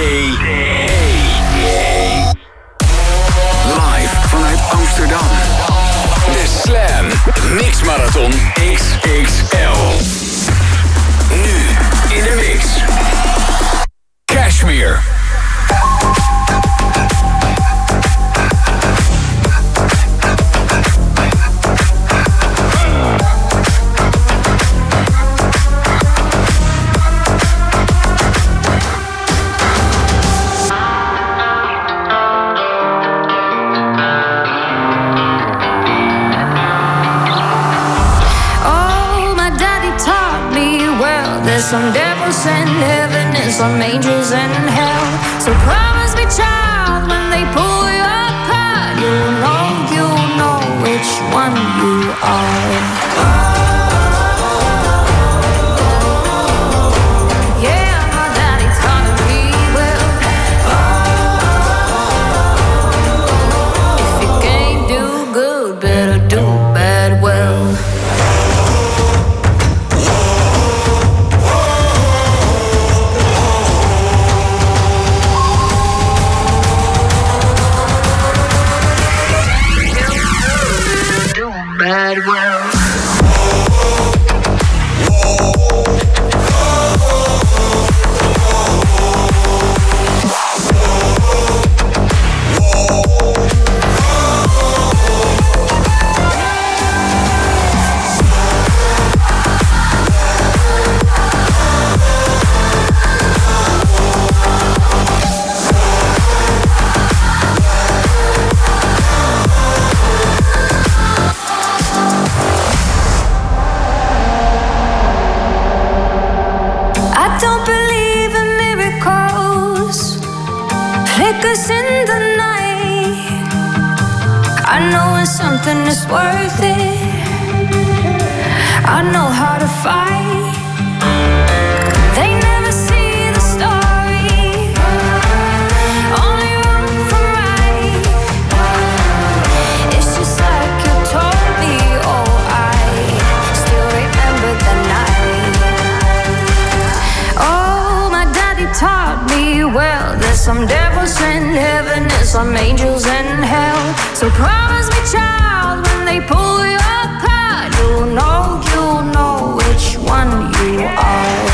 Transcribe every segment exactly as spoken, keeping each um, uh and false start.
Live vanuit Amsterdam. De Slam Mix Marathon X X L. Nu in de mix. Cashmere. Some devils in heaven and some angels in hell. So promise me, child, when they pull you apart, you'll know, you'll know which one you are. Something is worth it. I know how to fight. They never see the story, only room for right. It's just like you told me. Oh, I still remember the night. Oh, my daddy taught me well. There's some devils in heaven and some angels in hell. So promise me, child, when they pull you apart, you'll know, you'll know which one you are.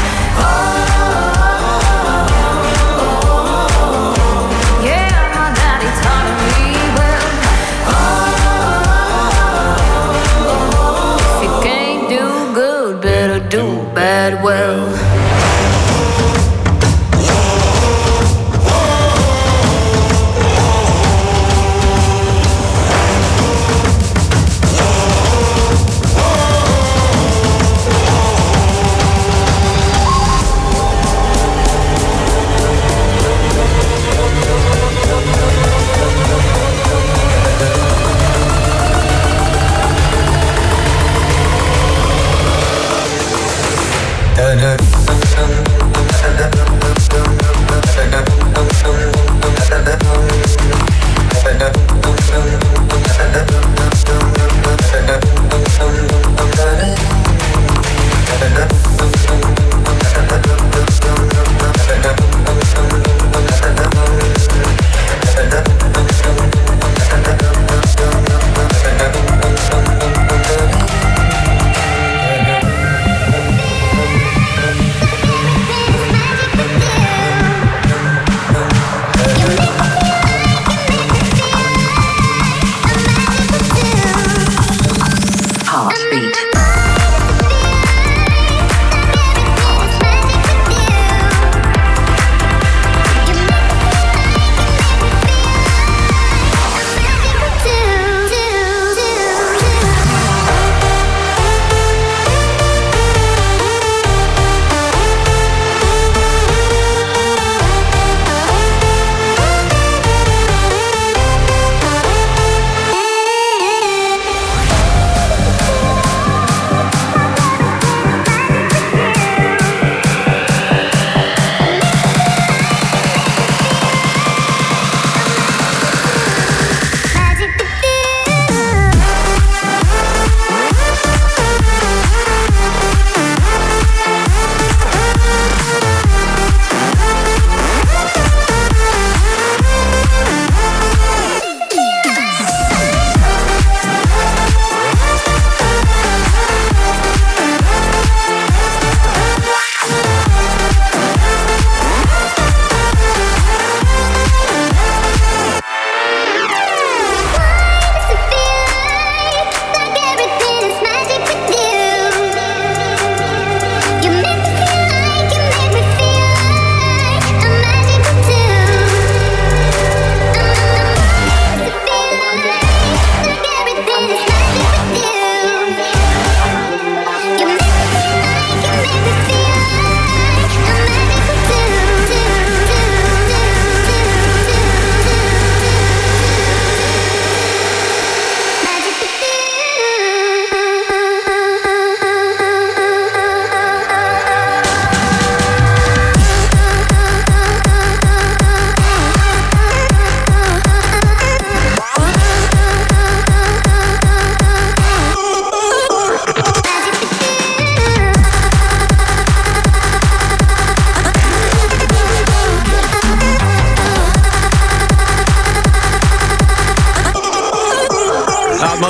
Yeah, my daddy taught me well. If you can't do good, better do bad well.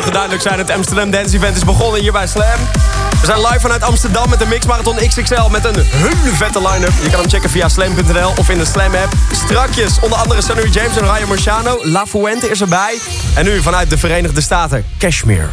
mogen duidelijk zijn. Het Amsterdam Dance Event is begonnen hier bij Slam. We zijn live vanuit Amsterdam met de Mix Marathon X X L met een hele vette line-up. Je kan hem checken via slam punt n l of in de Slam app. Strakjes, onder andere Sonny James en Ryan Marciano. La Fuente is erbij. En nu vanuit de Verenigde Staten, Kashmir.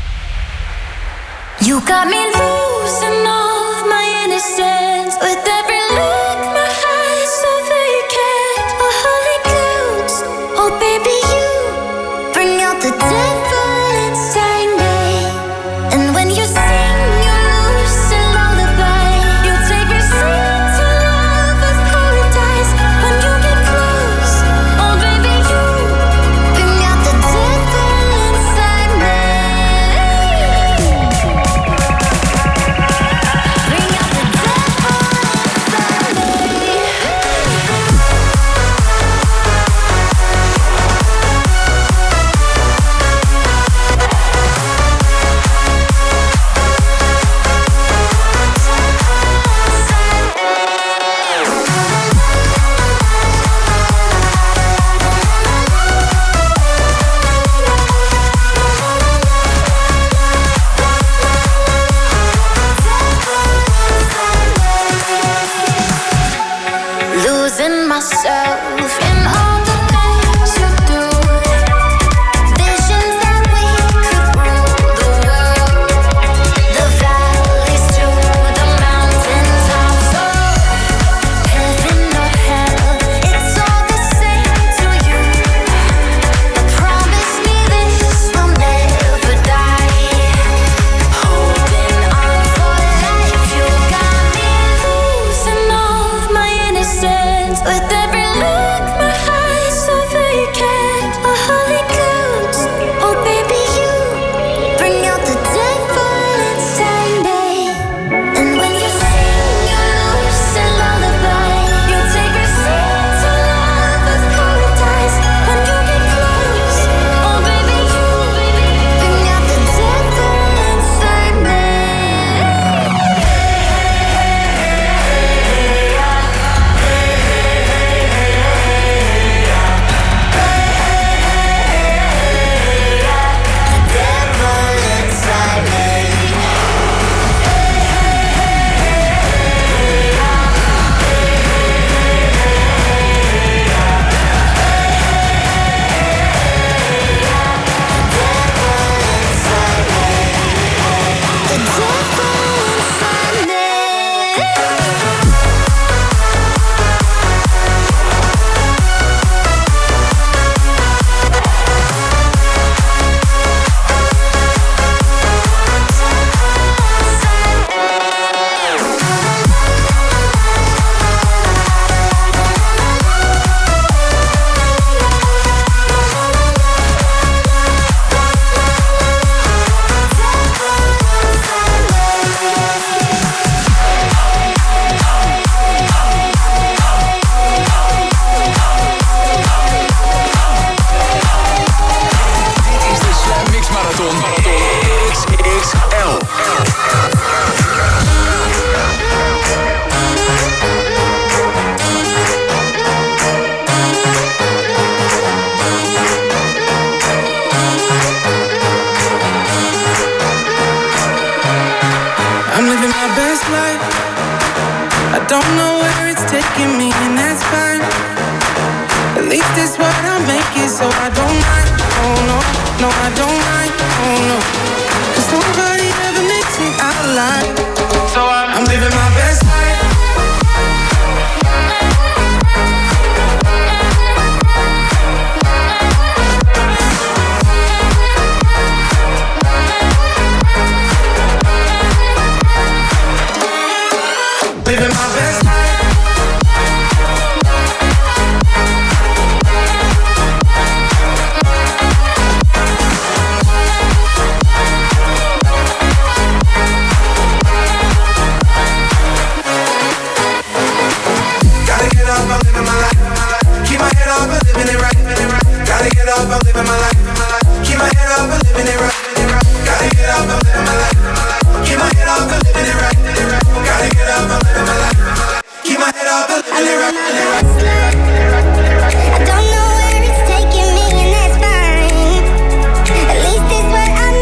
You got me losing all my innocence with every look, my eyes so vacant. A holy ghost, oh baby you bring out the devil inside me. And when you sing your lucid lullaby, you take me straight to lover's paradise. When you get close, oh baby you bring out the devil inside me. Losing myself in all the things you do. Visions that we could rule the world. The valleys to the mountaintops. Oh, heaven or hell, it's all the same to you. But promise me this will never die. Holding on for life, you got me losing all my innocence. With every look, my eyes so vacant. A holy ghost, oh baby you bring out the devil inside me. And when you sing your lucid lullaby, you take me straight to lover's paradise. When you get close, oh baby you bring out the devil inside me. Dit is de Slam Mix Marathon X X L. I'm living my best life. I don't know where it's taking me, and that's fine. At least it's what I make it, so I don't mind. Oh no, no, I don't mind. Oh no, 'cause nobody ever makes it out alive. So I'm, I'm living my best life. Living my best life. Gotta get up, I'm living my life. Keep my head up, I'm living it right. Gotta get up, I'm living my life. Keep my head up, I'm living it right. Gotta get up, I'm living my life. Keep my head up, I'm living it right. Gotta get up, I'm living my life. Keep my head up, I'm living it right. I don't know where it's taking me, and that's fine. At least it's what I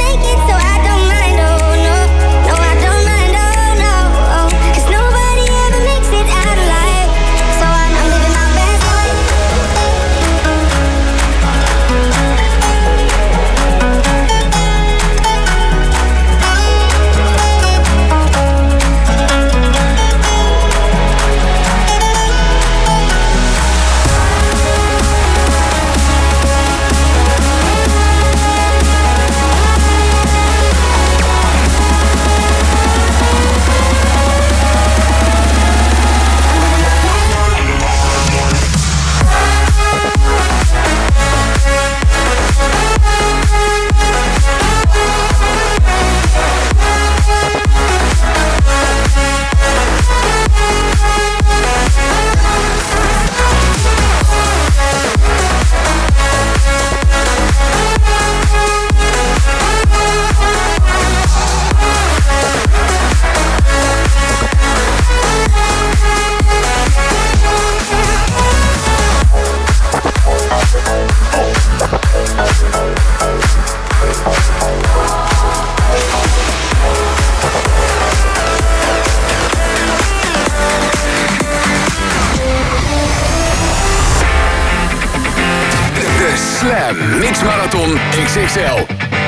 Slam Mix Marathon X X L.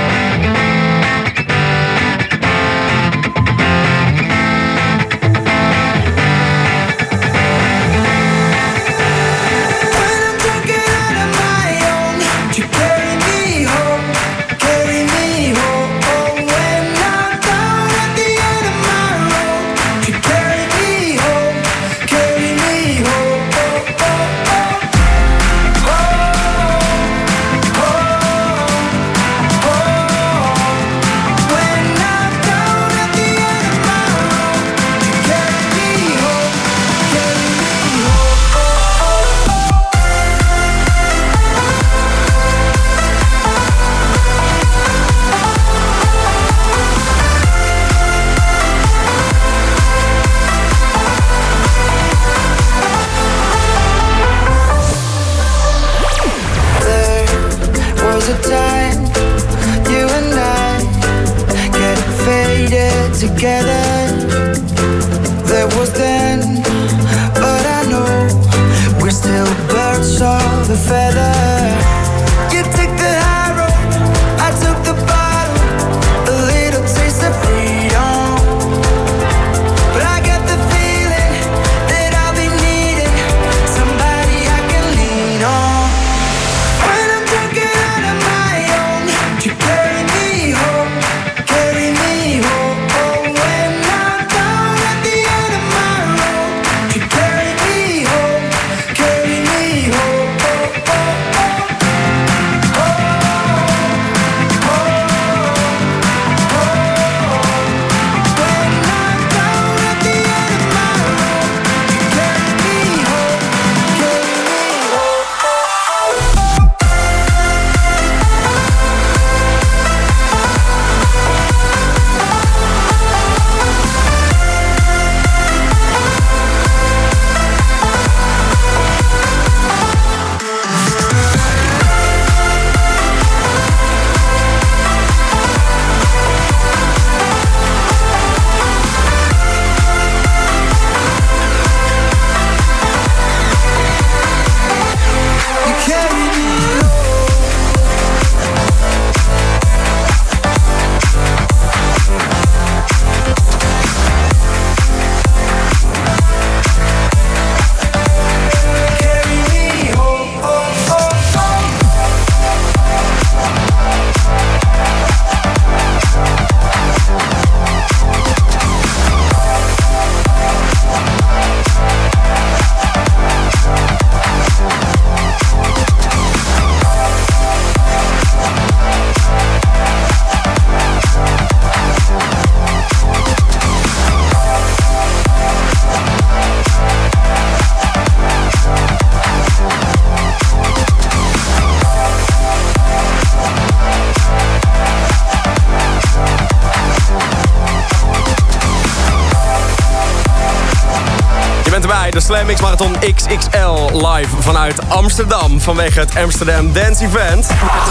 De Slam Mix Marathon X X L live vanuit Amsterdam vanwege het Amsterdam Dance Event.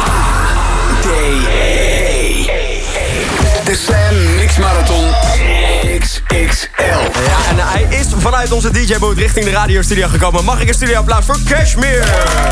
De Slam Mix Marathon X X L. Ja, en hij is vanuit onze D J-boot richting de radiostudio gekomen. Mag ik een studioapplaus voor Cashmere?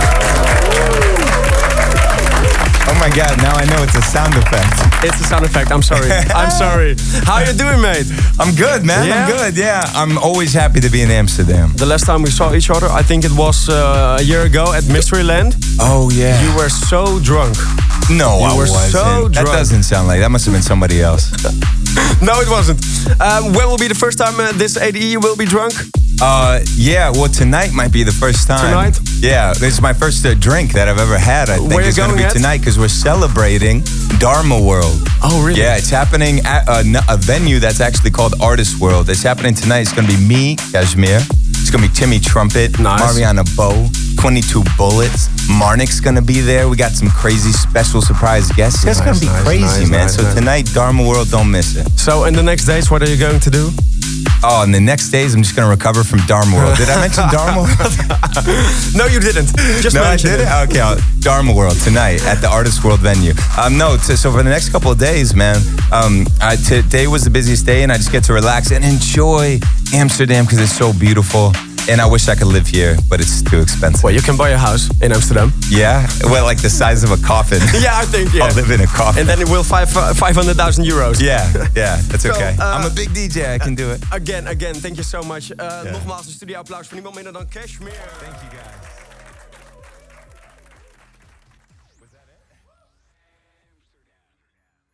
Oh my god, now I know it's a sound effect. It's a sound effect, I'm sorry. I'm sorry. How you doing, mate? I'm good, man. Yeah? I'm good, yeah. I'm always happy to be in Amsterdam. The last time we saw each other, I think it was uh, a year ago at Mysteryland. Oh, yeah. You were so drunk. No, you I were wasn't. so drunk. That doesn't sound like, that must have been somebody else. No, it wasn't. Um, when will be the first time uh, this A D E you will be drunk? Uh, yeah, well, tonight might be the first time. Tonight? Yeah, this is my first uh, drink that I've ever had. I think Where it's you going to going be at? tonight because we're celebrating Dharma World. Oh, really? Yeah, it's happening at a, a venue that's actually called Artist World. It's happening tonight. It's going to be me, Cashmere. It's going to be Timmy Trumpet, Nice. Mariana Bo, twenty-two Bullets. Marnik's going to be there. We got some crazy special surprise guests. It's Nice, going to be nice, crazy, nice, man. nice, so nice. tonight, Dharma World, don't miss it. So, in the next days, what are you going to do? Oh, and the next days, I'm just going to recover from Dharma World. Did I mention Dharma World? No, you didn't. Just No, I mention did it? it. Okay, I'll- Dharma World tonight at the Artist World venue. Um, no, t- so for the next couple of days, man, um, I, today was the busiest day and I just get to relax and enjoy Amsterdam because it's so beautiful. and I wish I could live here, but it's too expensive. Well, you can buy a house in Amsterdam. Yeah? Well, like the size of a coffin. Yeah, I think, yeah. I'll live in a coffin. And then it will five uh, five hundred thousand euros. Yeah, yeah, that's So, okay. uh, I'm a big D J, I can do it. Again, again, thank you so much. Uh, Yeah. Nogmaals een studio applaus voor niemand minder dan Cashmere. Thank you guys.